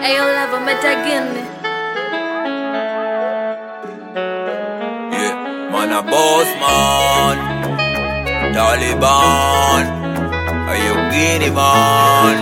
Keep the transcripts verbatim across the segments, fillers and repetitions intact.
Ayo lava metagini. Yeah, man a boss man, Taliban, are you Guinea man?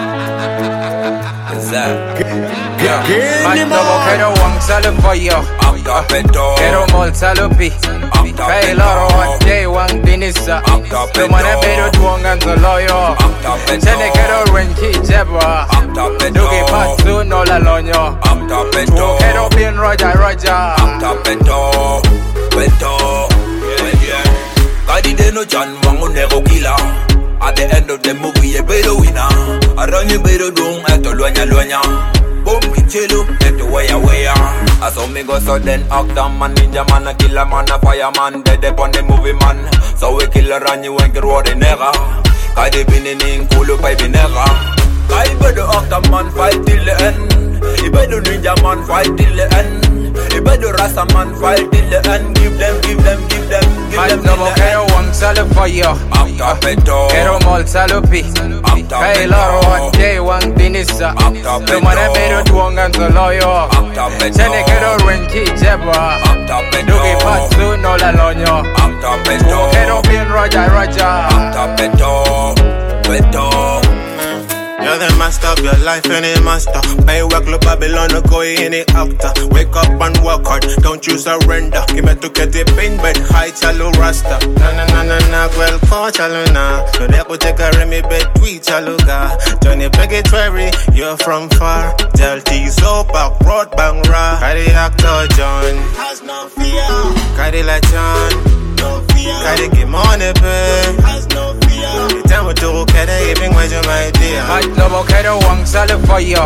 What's that? Yeah, man, no quiero un solo pollo. Quiero molto pi. Hey, loro, day one dinisa. No mane pero tuongan solo yo. Chene quiero renki jeba. Dugi pasu no la loño. Quiero bien roja roja. Beto, beto, yeah. Kadi de no chan wangu nego kila. At the end of the movie, you better winner. Around you better doing eto luenya luenya. Boom kichelu, eto waya waya. I saw me go so then actor man, ninja man, a killer man, a fireman, dead upon the movie man. So we kill a run you and get what in nega. Kadi binin kulu pay binega. Kadi better actor man fight till the end. You better ninja man fight till the end. You better rasta man fight till the end. Give them, give them, give them, give them. Man, no quiero un solo pollo. Quiero molto pi. Hey, loro, day one dinisa. No mane pero tuongan solo yo. Chene quiero renki jeba. Dugi pasu no la loño. Quiero bien roja roja. Beto, beto. You're the master of your life, any master. Pay work, look Babylon, no go any actor. Wake up and work hard, don't you surrender. Give me to get it pain, but high chalo rasta. Na na na na na, well, call chalo na. No, they could take a remy bed, tweet chalo ga. Johnny Peggy you're from far. Del T, so back, road bang ra. Carry actor John. Has no fear. Carry like John. No fear. Carry give money, pay. Has no fear. Tell me to get a even with your idea. No quiero un solo pollo.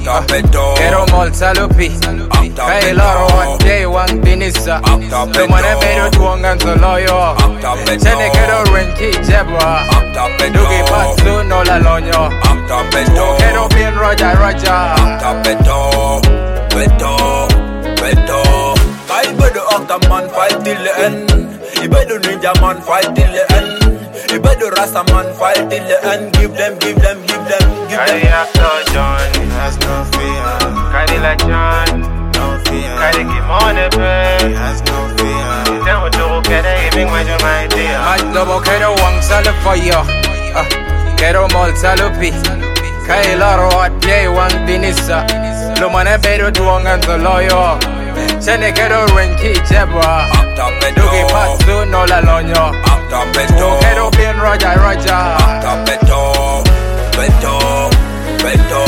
Quiero molto pi. Hey, loro, day one dinisa. No mane pero tuongan solo yo. Chene quiero renki jeba. Dugi pasu no la loño. Quiero bien roja roja. Beto, beto, beto. I better actor man fight till the end. You better ninja man fight till the end. You better rasta man fight till the end. Give them, give them, give them, give them. Carry actor John, he has no fear. Carry like John, no fear. Carry give money, pay, he has no fear. Tell me to get a even when you're my dear. Man, no quiero un solo pollo. Quiero molto pi. Hey, loro, day one dinisa. Lo mane pero tuongan solo yo. Chene quiero renki jeba. Dugi pasu no la loño. Quiero bien roja roja. Beto, beto, beto.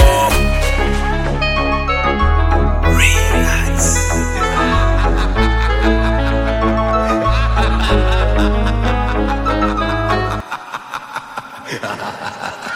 Relax.